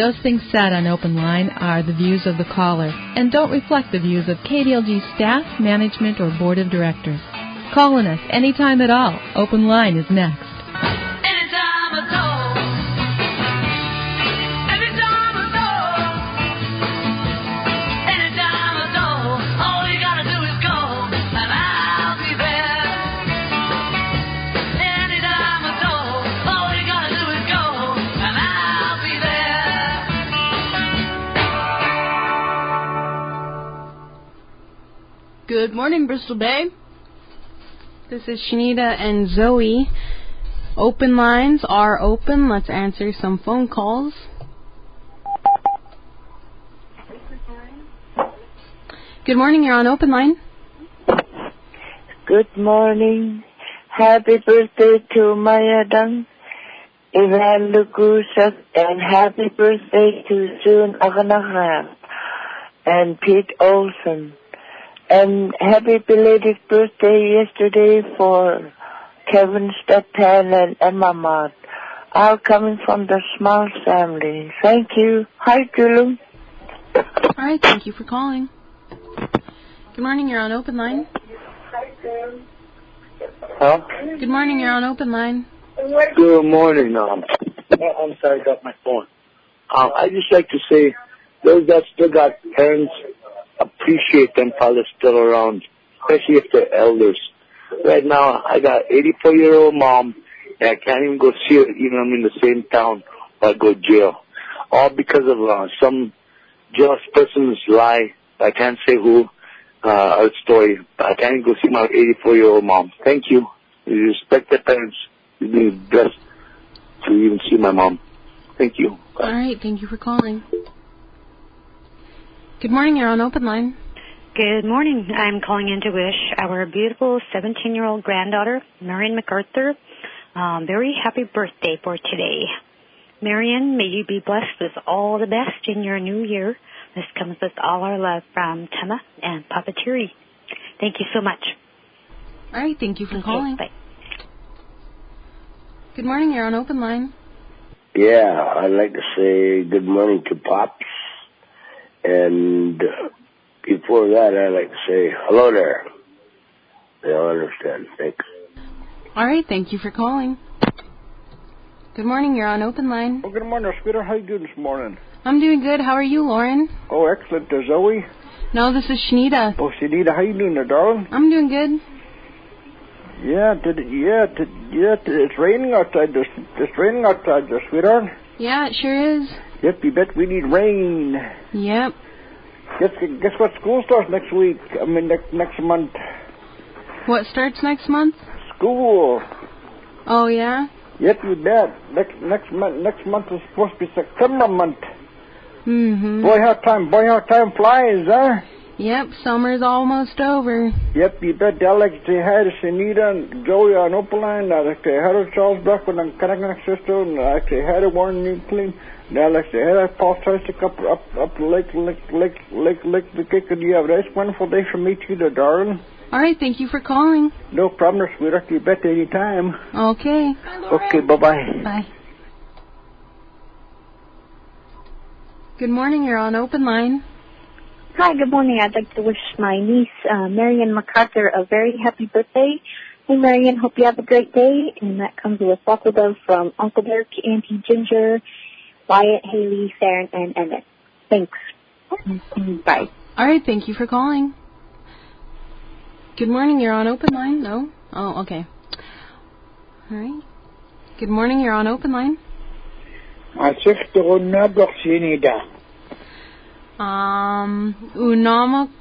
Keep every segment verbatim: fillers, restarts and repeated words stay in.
Those things said on Open Line are the views of the caller and don't reflect the views of K D L G staff, management, or board of directors. Call on us anytime at all. Open Line is next. Anytime at all. Anytime at all. Anytime at all. All you gotta do is call and I'll be there. Anytime at all. All you gotta do is call and I'll be there. Good morning, Bristol Bay. This is Shanita and Zoe. Open lines are open. Let's answer some phone calls. Good morning, you're on Open Line. Good morning. Happy birthday to Mayadang, Ivan Lukusat, and happy birthday to June Aganahab and Pete Olson. And happy belated birthday yesterday for Kevin Statan and Emma Mott, all coming from the Small family. Thank you. Hi, Julu. All right, thank you for calling. Good morning, you're on Open Line. Huh? Good morning, you're on Open Line. Good morning. Um, I'm sorry, I got my phone. Um, I just like to say, those that still got parents, appreciate them while they're still around, especially if they're elders. Right now, I got eighty-four-year-old mom, and I can't even go see her, even I'm in the same town, or I go to jail. All because of uh, some jealous person's lie. I can't say who, uh, a story, but I can't even go see my eighty-four-year-old mom. Thank you. You respect their parents. You'd be blessed to even see my mom. Thank you. Bye. All right, thank you for calling. Good morning, you're on Open Line. Good morning. I'm calling in to wish our beautiful seventeen-year-old granddaughter, Marion MacArthur, um, very happy birthday for today. Marion, may you be blessed with all the best in your new year. This comes with all our love from Tema and Papa Terry. Thank you so much. All right, thank you for Okay, calling. bye. Good morning, you're on Open Line. Yeah, I'd like to say good morning to Pops. And uh, before that, I'd like to say hello there. They'll understand. Thanks. All right, thank you for calling. Good morning, you're on Open Line. Oh, good morning, sweetheart. How you doing this morning? I'm doing good. How are you, Lauren? Oh, excellent. Uh, Zoe? No, this is Shanita. Oh, Shanita, how you doing there, darling? I'm doing good. Yeah, did it, yeah, did, yeah, did, it's raining outside. There's, it's raining outside there, sweetheart. Yeah, it sure is. Yep, you bet we need rain. Yep. Guess, guess what school starts next week? I mean, next, next month. What starts next month? School. Oh, yeah? Yep, you bet. Next, next month, next month is supposed to be September month. Mm-hmm. Boy, how time, boy, how time flies, huh? Yep, summer's almost over. Yep, you bet. I like to say hi to Shanita and Joey on Open Line. I like to say hi to Charles Blackwood and Kanaka Sister. And I like to say hi to Warren Newclean. And I like to say hi to Paul Tysick up, up, up Lake, Lake, Lake, Lake, Lake, the Kick. And you have a nice, wonderful day from me too, there, darling. All right, thank you for calling. No problem, sweetheart. You bet any time. Okay. Okay, bye-bye. Bye. Good morning, you're on Open Line. Hi, good morning. I'd like to wish my niece, uh, Marion MacArthur, a very happy birthday. Hey, Marion, hope you have a great day. And that comes with Buckle Dove from Uncle Dirk, Auntie Ginger, Wyatt, Haley, Farron, and Emmett. Thanks. Bye. All right, thank you for calling. Good morning, you're on Open Line. No? Oh, okay. All right. Good morning, you're on Open Line. Um, Unamok,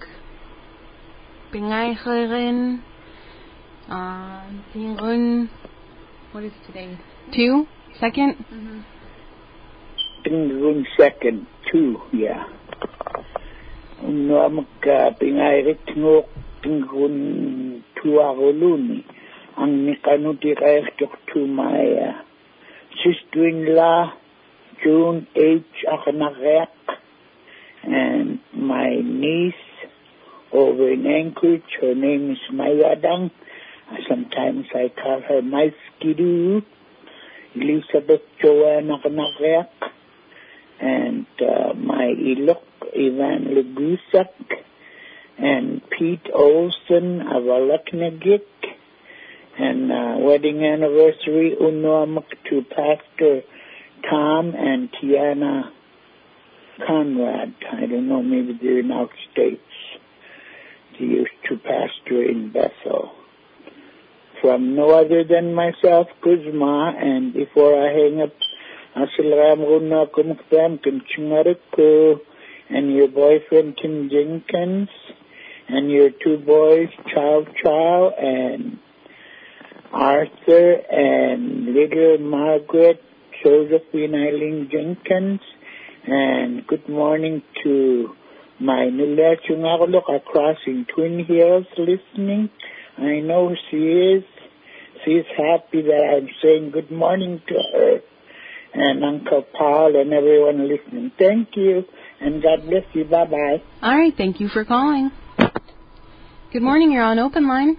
Pingaycherin, uh, Pingun, what is today? Two? Second? Mm-hmm. Pingun second, two, yeah. Unamok, Pingaycherin, Pingun, two Aruluni, ang Nikanuti Kayak to my uh, sister-in-law, June H. Akanarak, and my niece over in Anchorage. Her name is Mayadang. Sometimes I call her my skidoo, Elizabeth Joanne Akanarak. and uh, my Ilok, Ivan Lugusak, and Pete Olson of Alaknagik, and uh, wedding anniversary Unuamak to Pastor Tom and Tiana Conrad. I don't know, maybe they're in out states. They used to pastor in Bethel. From no other than myself, Kuzma, and before I hang up, Asilaram Runa Kumuktam Kim Chungariko, and your boyfriend Tim Jenkins, and your two boys, Chow Chow and Arthur, and little Margaret, Josephine Eileen Jenkins, and good morning to my Nula Chungarloka crossing Twin Hills listening. I know she is. She's happy that I'm saying good morning to her, and Uncle Paul and everyone listening. Thank you, and God bless you. Bye-bye. All right, thank you for calling. Good morning, you're on Open Line.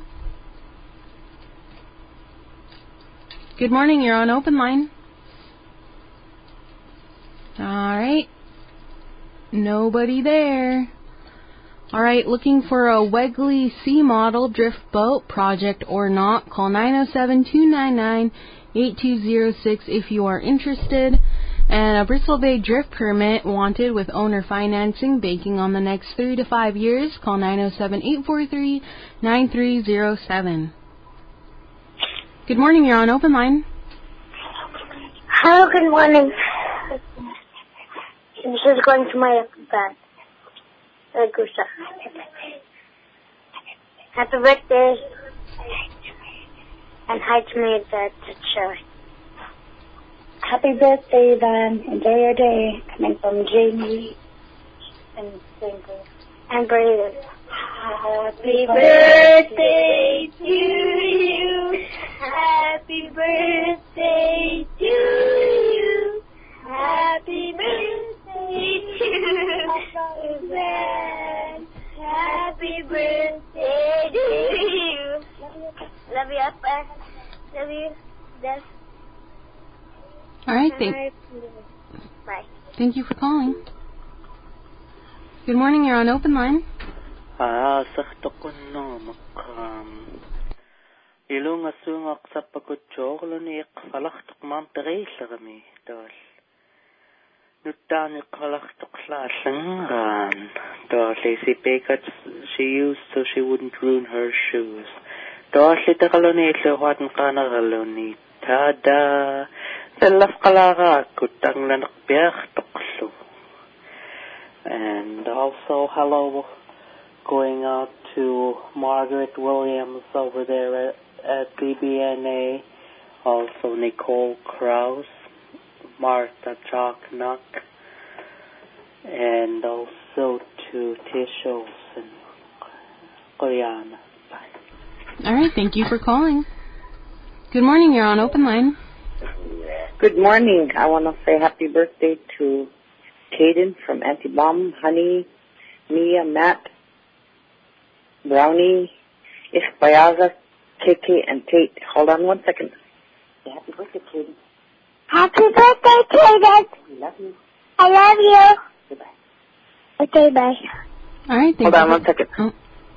Good morning, you're on Open Line. All right. Nobody there. All right, looking for a Wegley C model drift boat project or not, call nine oh seven, two nine nine, eight two oh six if you are interested. And a Bristol Bay drift permit wanted with owner financing, banking on the next three to five years, call nine oh seven, eight four three, nine three oh seven. Good morning, you're on Open Line. Hello, good morning. This is going to my band. Gusa. Happy birthday. And hi to me, that teacher. Happy birthday, Van. Enjoy your day. Coming from Jamie and Singles. And Brandon. Happy birthday to you. Happy birthday to you. Happy birthday to you, Van. Happy birthday to you. Love you, Papa. Love you, Dad. All right, thank, Bye. thank you for calling. Good morning, you're on Open Line. Ah, sakto ko no, makam. Ilong asungak sa pagkutsyoklo ni ikalaktok mamperesa kami, dol. Nutan ikalaktok slasang dol, si Pekot she used so she wouldn't ruin her shoes. Dol, ita kaloni ito huwatan ka na kaloni. Tada, selaf kalaka, kutang lanakbiyak tokso. And also, hello going out to Margaret Williams over there at, at D B N A, also Nicole Krause, Martha Chalknuck, and also to Tish Olson. Koreana. Bye. All right, thank you for calling. Good morning, you're on Open Line. Good morning. I want to say happy birthday to Caden from Antibomb, Honey, Mia, Matt, Brownie, Ishbayaza, K K, and Tate. Hold on one second. Say happy birthday, Caden. Happy birthday, Caden. We love you. I love you. Goodbye. Okay, bye. All right, thank Hold you. on for, one second. Oh.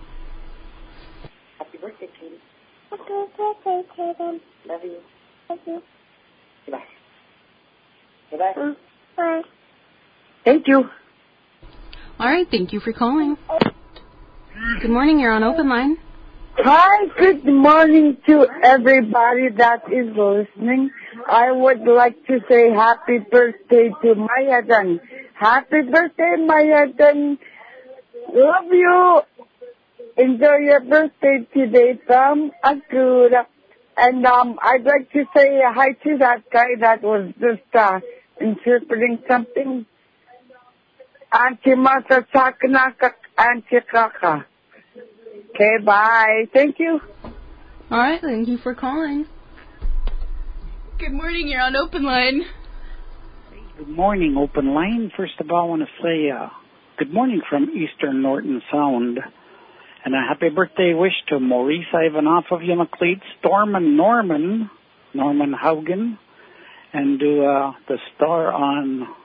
Happy birthday, Caden. Happy birthday, Caden. Love you. Love you. Goodbye. Goodbye. Mm, bye. Thank you. All right, thank you for calling. Good morning, you're on Open Line. Hi, good morning to everybody that is listening. I would like to say happy birthday to Mayadan. Happy birthday, Mayadan. Love you. Enjoy your birthday today from Akura. And um, I'd like to say hi to that guy that was just uh, interpreting something. Auntie Martha Chakanaka, Auntie Kaka. Okay, bye. Thank you. All right, thank you for calling. Good morning, you're on Open Line. Good morning, Open Line. First of all, I want to say uh, good morning from Eastern Norton Sound. And a happy birthday wish to Maurice Ivanoff of Unacleat, Storm and Norman, Norman Haugen, and to uh, the star on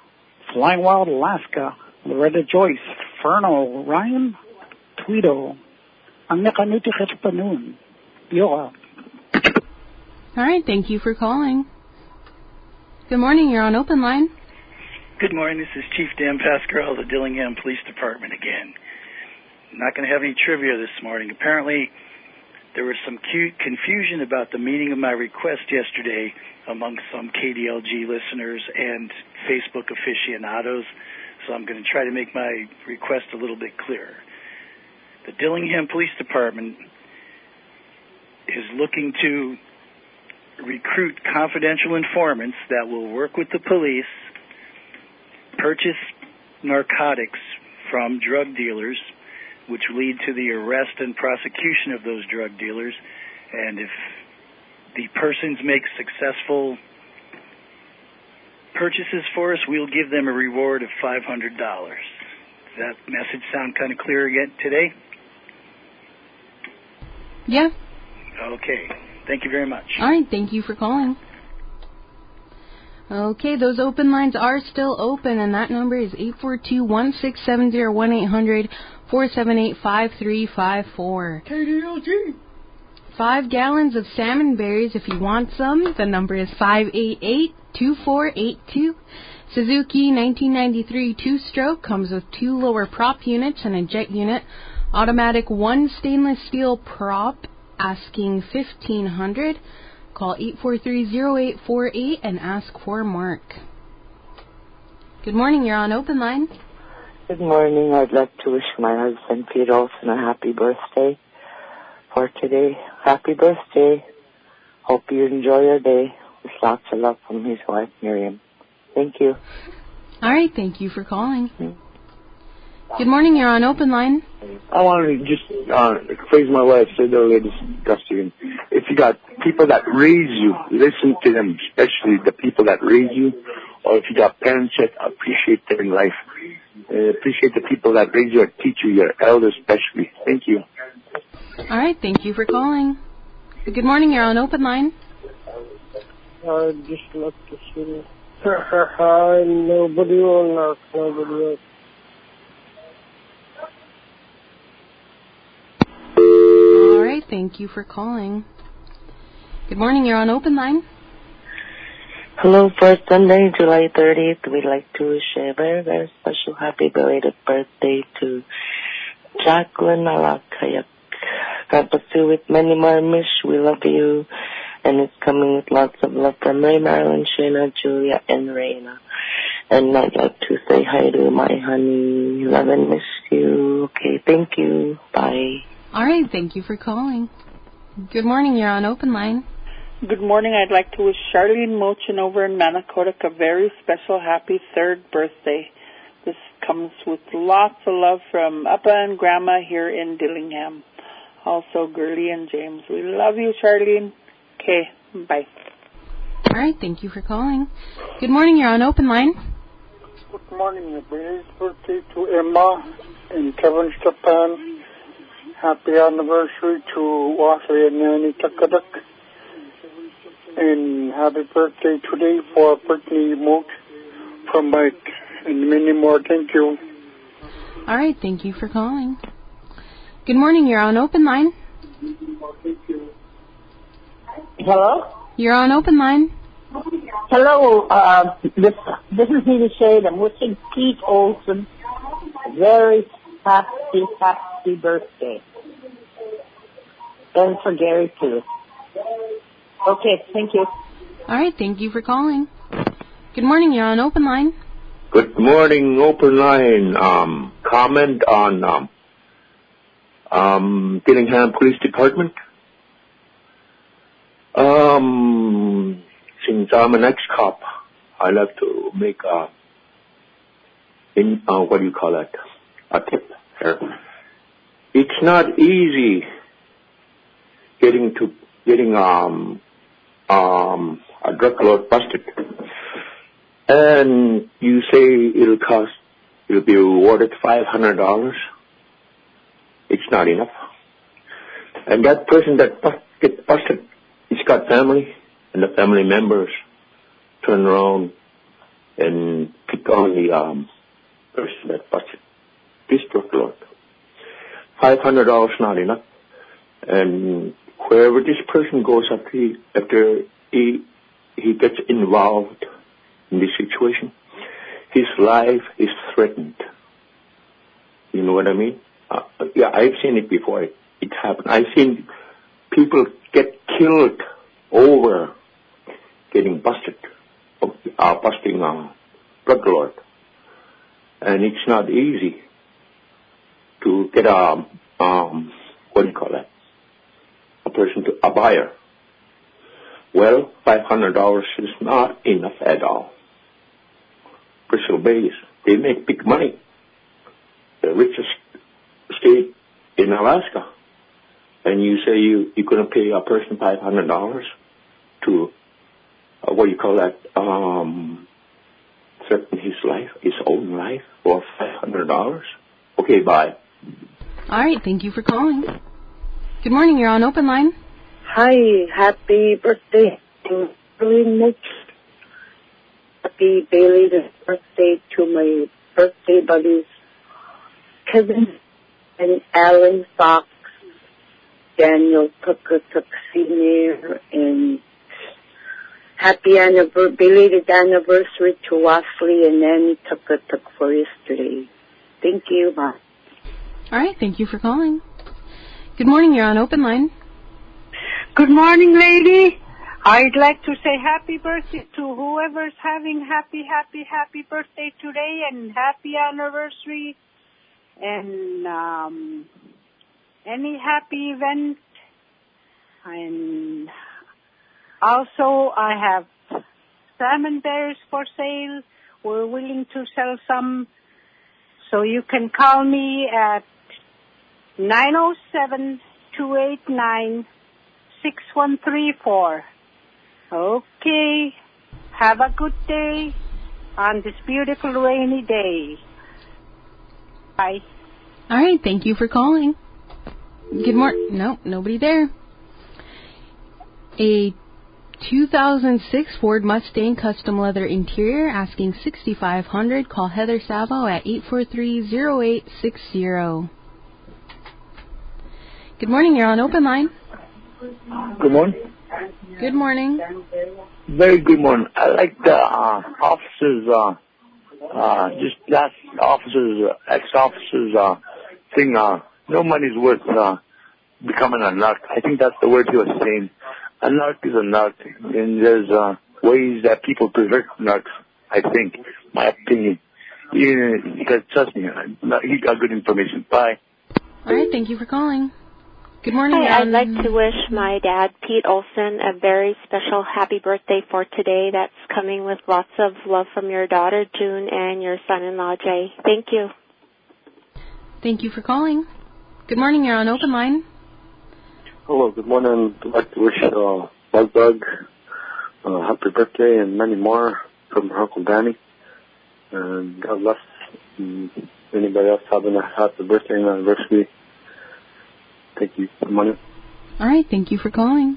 Flying Wild, Alaska, Loretta Joyce, Ferno, Ryan, Tweedo, ang nakanuti ka pa noon. Yoga. All right, thank you for calling. Good morning, you're on Open Line. Good morning, this is Chief Dan Pascarell of the Dillingham Police Department again. I'm not going to have any trivia this morning. Apparently, there was some cute confusion about the meaning of my request yesterday among some K D L G listeners and Facebook aficionados, so I'm going to try to make my request a little bit clearer. The Dillingham Police Department is looking to recruit confidential informants that will work with the police, purchase narcotics from drug dealers, which lead to the arrest and prosecution of those drug dealers. And if the persons make successful purchases for us, we'll give them a reward of five hundred dollars. Does that message sound kind of clear again today? Yeah. Okay. Thank you very much. All right, thank you for calling. Okay, those open lines are still open, and that number is eight four two, one six seven zero, one eight hundred, four seven eight, five three five four. K D L G. Five gallons of salmon berries if you want some. The number is five eight eight, two four eight two. Suzuki nineteen ninety-three two-stroke comes with two lower prop units and a jet unit. Automatic one stainless steel prop, asking fifteen hundred dollars. Call eight four three, zero eight four eight and ask for Mark. Good morning, you're on Open Line. Good morning. I'd like to wish my husband, Pete Olson, a happy birthday for today. Happy birthday. Hope you enjoy your day with lots of love from his wife, Miriam. Thank you. All right, thank you for calling. Good morning, you're on Open Line. I want to just uh, phrase my way. I said earlier, disgusting. If you got people that raise you, listen to them, especially the people that raise you. Or if you got parents that appreciate their life, uh, appreciate the people that raise you or teach you, your elders especially. Thank you. All right, thank you for calling. Good morning, you're on Open Line. I just love to see. Hi, nobody will knock, nobody else. All right, thank you for calling. Good morning, you're on Open Line. Hello, for Sunday, July thirtieth, we'd like to wish a very, very special happy belated birthday to Jacqueline Alakayak. God bless you with many more, Mish. We love you. And it's coming with lots of love from Ray, Marilyn, Shayna, Julia, and Raina. And I'd like to say hi to my honey. Love and miss you. Okay, thank you. Bye. All right, thank you for calling. Good morning, you're on Open Line. Good morning. I'd like to wish Charlene Mochin over in Manakotak a very special happy third birthday. This comes with lots of love from Appa and Grandma here in Dillingham. Also, Girlie and James. We love you, Charlene. Okay, bye. All right, thank you for calling. Good morning, you're on Open Line. Good morning. Happy birthday to Emma in Kevin, Japan. Happy anniversary to Wasri and Nanny Takadak. And happy birthday today for Brittany Moat from Mike. And many more. Thank you. All right, thank you for calling. Good morning, you're on Open Line. Hello? You're on Open Line. Hello, uh, this, this is Nita Shade. I'm wishing Pete Olson a very happy, happy birthday. And for Gary, too. Okay, thank you. All right, thank you for calling. Good morning, you're on Open Line. Good morning, Open Line. Um, comment on um, um, Dillingham Police Department. Um, since I'm an ex-cop, I like to make a, in, uh, what do you call it, a tip here. It's not easy getting to, getting, um, um, a drug lord busted. And you say it'll cost, it'll be rewarded five hundred dollars. It's not enough. And that person that bust, gets busted, he's got family, and the family members turn around and pick on the um, person that busted this drug lord. Five hundred dollars not enough, and wherever this person goes after he, after he he gets involved in this situation, his life is threatened. You know what I mean? Uh, yeah, I've seen it before. It, it happened. I've seen people get killed over getting busted, uh, busting a drug lord. And it's not easy to get a, um, what do you call that? A person to, a buyer. Well, five hundred dollars is not enough at all. Bristol Bay, they make big money. The richest state in Alaska. And you say you, you're going to pay a person five hundred dollars to, uh, what do you call that, um, threaten his life, his own life, for five hundred dollars? Okay, bye. All right, thank you for calling. Good morning, you're on Open Line. Hi, happy birthday to Mitch. Happy belated birthday to my birthday buddies, Kevin and Alan Fox, Daniel Tukatuk Senior, and happy annivers- belated anniversary to Wasley and Nanny Tukatuk for yesterday. Thank you, bye. All right, thank you for calling. Good morning, you're on Open Line. Good morning, lady. I'd like to say happy birthday to whoever's having happy, happy, happy birthday today and happy anniversary and um, any happy event. And also I have salmon bears for sale. We're willing to sell some. So you can call me at nine oh seven, two eight nine, six one three four. Okay. Have a good day on this beautiful rainy day. Bye. All right, thank you for calling. Good morning. Nope, nobody there. A two thousand six Ford Mustang custom leather interior asking sixty-five hundred dollars. Call Heather Savo at eight four three, zero eight six zero. Good morning, you're on Open Line. Good morning. Good morning. Very good morning. I like the uh, officers, uh, uh, just last officers, uh, ex-officers uh, thing, uh, no money's worth uh, becoming a narc. I think that's the word he was saying. A narc is a narc, and there's uh, ways that people prevent narcs, I think, my opinion. Yeah, because trust me, he got good information. Bye. All right, thank you for calling. Good morning. Hi, I'd um, like to wish my dad, Pete Olson, a very special happy birthday for today. That's coming with lots of love from your daughter, June, and your son-in-law, Jay. Thank you. Thank you for calling. Good morning, you're on Open Line. Hello, good morning. I'd like to wish uh, Bug Bug uh, happy birthday and many more from her Uncle Danny. And God bless. And anybody else having a happy birthday and anniversary. Thank you. Good morning. All right, thank you for calling.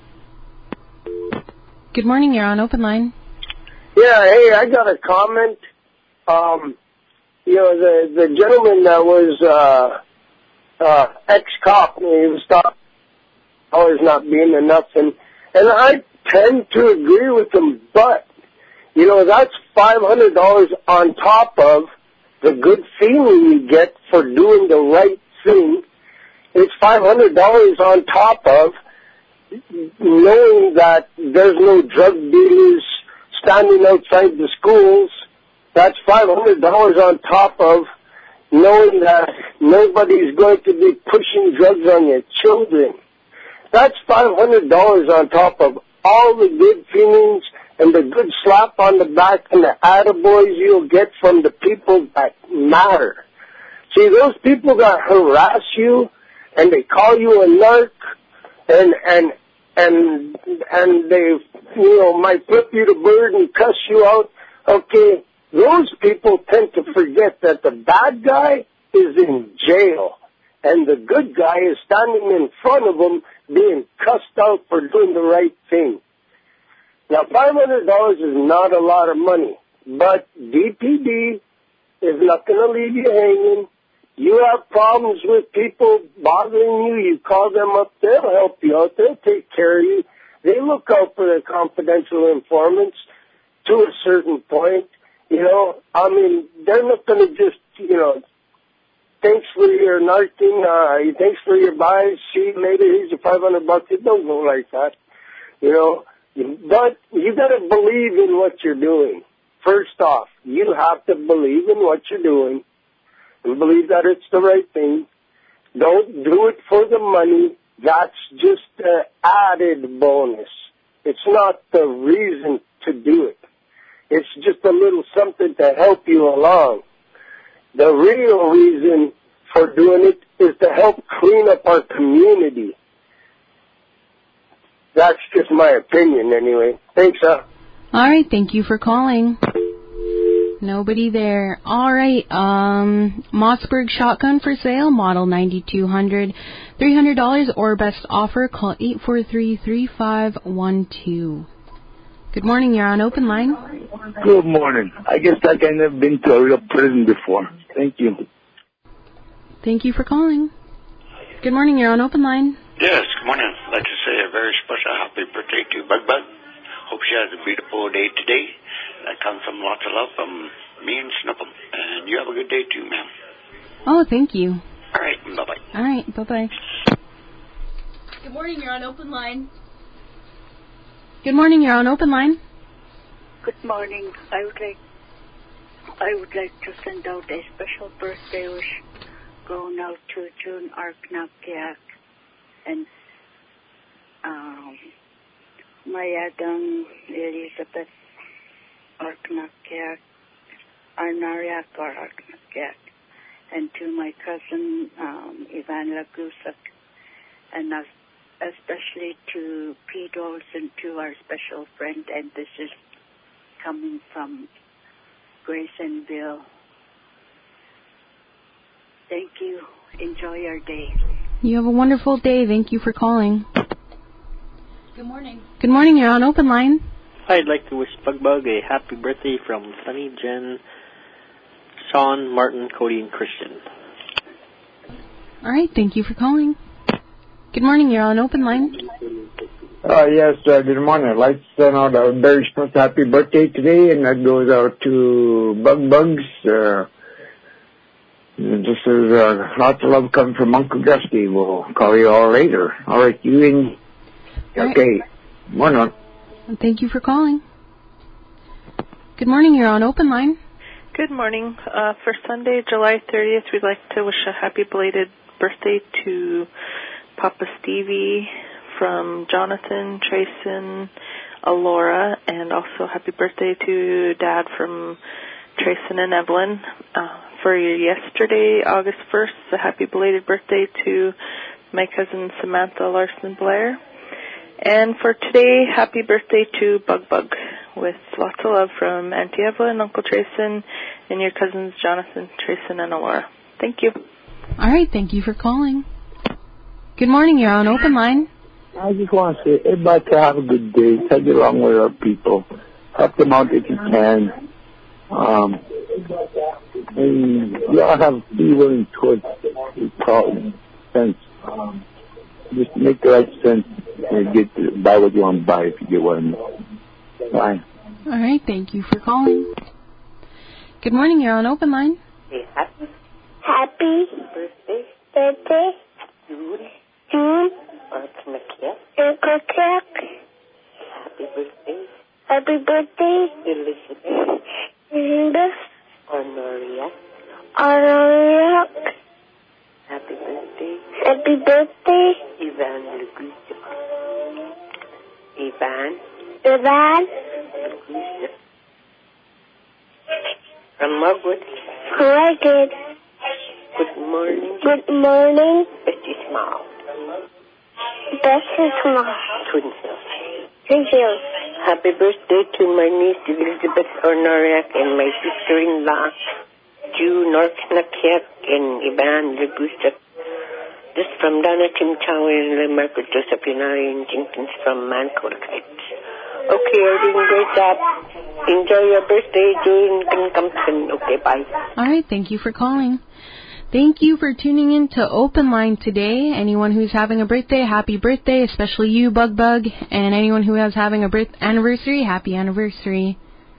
Good morning, you're on Open Line. Yeah, hey, I got a comment. Um, you know, the the gentleman that was uh, uh, ex-cop, he was talking always not being enough, and and I tend to agree with him. But you know, that's five hundred dollars on top of the good feeling you get for doing the right thing. It's five hundred dollars on top of knowing that there's no drug dealers standing outside the schools. That's five hundred dollars on top of knowing that nobody's going to be pushing drugs on your children. That's five hundred dollars on top of all the good feelings and the good slap on the back and the attaboys you'll get from the people that matter. See, those people that harass you and they call you a narc, and and and and they, you know, might flip you the bird and cuss you out. Okay, those people tend to forget that the bad guy is in jail, and the good guy is standing in front of them being cussed out for doing the right thing. Now, five hundred dollars is not a lot of money, But D P D is not going to leave you hanging. You have problems with people bothering you, you call them up, they'll help you out, they'll take care of you. They look out for their confidential informants to a certain point. You know, I mean, they're not going to just, you know, thanks for your narking, uh, thanks for your buys, see you later, here's your five hundred bucks. It don't go like that, you know. But you got to believe in what you're doing. First off, you have to believe in what you're doing and believe that it's the right thing. Don't do it for the money. That's just an added bonus. It's not the reason to do it. It's just a little something to help you along. The real reason for doing it is to help clean up our community. That's just my opinion anyway. Thanks, huh? All right, thank you for calling. Nobody there. All right, um, Mossberg shotgun for sale, model ninety-two hundred, three hundred dollars or best offer. Call eight four three, three five one two. Good morning, you're on open line. Good morning. I guess I can have been to a real prison before. Thank you. Thank you for calling. Good morning, you're on open line. Yes, good morning. I'd like to say a very special happy birthday to Bug Bug. Hope she has a beautiful day today. That comes from lots of love from me and Snuffle. And you have a good day too, ma'am. Oh, thank you. All right, bye-bye. All right, bye-bye. Good morning, you're on open line. Good morning, you're on open line. Good morning. I would like I would like to send out a special birthday wish going out to June Arknakiak and um, Mayadang Elizabeth Arknakiak, Arnariak or Arknakiak, and to my cousin um, Ivan Lagusak, and as, especially to Pete Olson, to our special friend, and this is coming from Grace and Bill. Thank you. Enjoy your day. You have a wonderful day. Thank you for calling. Good morning. Good morning, you're on open line. I'd like to wish Bug Bug a happy birthday from Sunny, Jen, Sean, Martin, Cody, and Christian. All right, thank you for calling. Good morning, you're on open line. Uh, yes, uh, good morning. I'd like to send out a very special happy birthday today, and that goes out to Bug Bugs. Uh, this is uh, lots of love coming from Uncle Dusty. We'll call you all later. All right, you in. Okay. Morning. Thank you for calling. Good morning, you're on open line. Good morning. Uh, for Sunday, July thirtieth, we'd like to wish a happy belated birthday to Papa Stevie from Jonathan, Trayson, Alora, and also happy birthday to Dad from Trayson and Evelyn. Uh, for yesterday, August first, a happy belated birthday to my cousin Samantha Larson Blair. And for today, happy birthday to Bug Bug with lots of love from Auntie Evelyn, Uncle Trayson, and your cousins Jonathan, Trayson, and Alora. Thank you. All right, thank you for calling. Good morning, you're on open line. I just want to say, everybody to have a good day. Take it along with our people. Help them out if you can. Um, and you all have to be willing towards the problem. Sense. Um, just make the right sense and get to buy what you want to buy if you get what I mean. Bye. All right, thank you for calling. Good morning, you're on open line. Hey, happy, Happy birthday, birthday, June, June, Arknakiak. Arknakiak. Happy birthday, Happy birthday, Elizabeth, Elizabeth Arnariak. Arnariak. Happy birthday, Happy birthday, Ivan Lagusak. Ivan Ivan Lagusak. From Margaret. Margaret. Good morning. Good morning. Betty Smile. Bessie Small. Twin Hills. Twin Hills. Happy birthday to my niece Elizabeth Arnariak and my sister-in-law June Arknakiak and Ivan Lagusak. This from Donna Tim Tower and Margaret Joseph Inari and Jenkins from Mancourt Heights. Okay, you're doing a great job. Enjoy your birthday, June. Can come soon. Okay, bye. All right, thank you for calling. Thank you for tuning in to Open Line today. Anyone who's having a birthday, happy birthday, especially you, Bug Bug. And anyone who is having a birth anniversary, happy anniversary.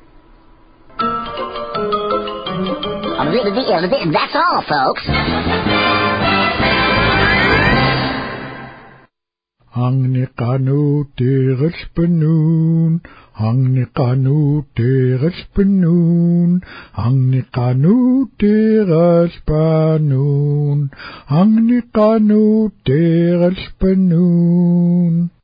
That's all, folks. Hang ni kanu teres penun, hang ni kanu teres penun, hang ni kanu teres penun, hang ni kanu teres penun.